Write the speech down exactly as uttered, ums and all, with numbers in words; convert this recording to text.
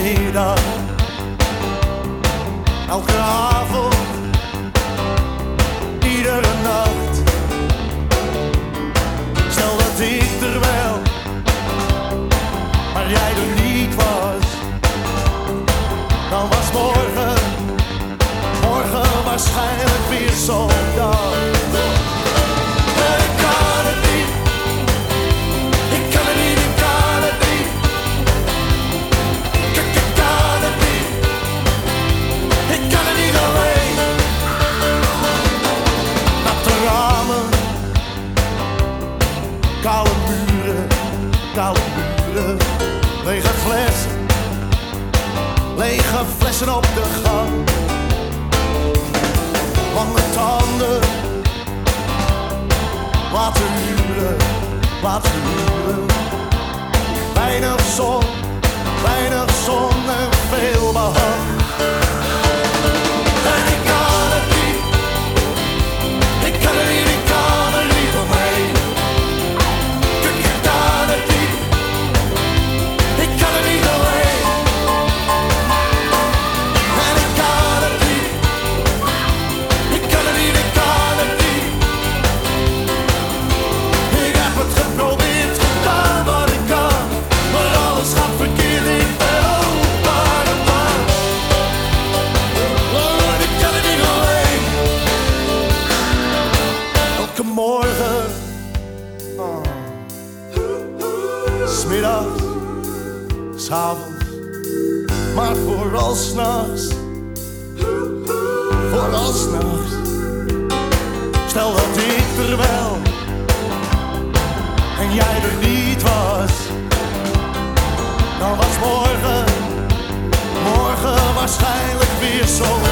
middag, elke avond, iedere nacht. Stel dat ik er wel, maar jij er niet was, dan was morgen, morgen waarschijnlijk weer zo'n dag. Ik kan het niet, ik kan het niet, ik kan het niet. Ik, ik kan het niet, ik kan het niet alleen. Natte ramen, koude muren, koude muren, lege flessen, lege flessen op de gang. Lange tanden, laten huren, laten huren. Weinig zon, weinig zon en veel behang. En ik kan het niet, ik kan het niet, ik kan er niet omheen. Ik, ik kan het niet, ik kan het niet alleen. En ik kan het niet, ik kan het niet, ik kan het niet. Ik heb het geprobeerd, gedaan wat ik kan, maar alles gaat verkeerd, ik ben ook maar een man. Oh, ik kan het niet alleen. Elke morgen, oh. 'Smiddags, 's'avonds, maar vooral 's nachts, vooral 's nachts. Stel dat ik er wel en jij er niet was, dan was morgen, morgen waarschijnlijk weer zo.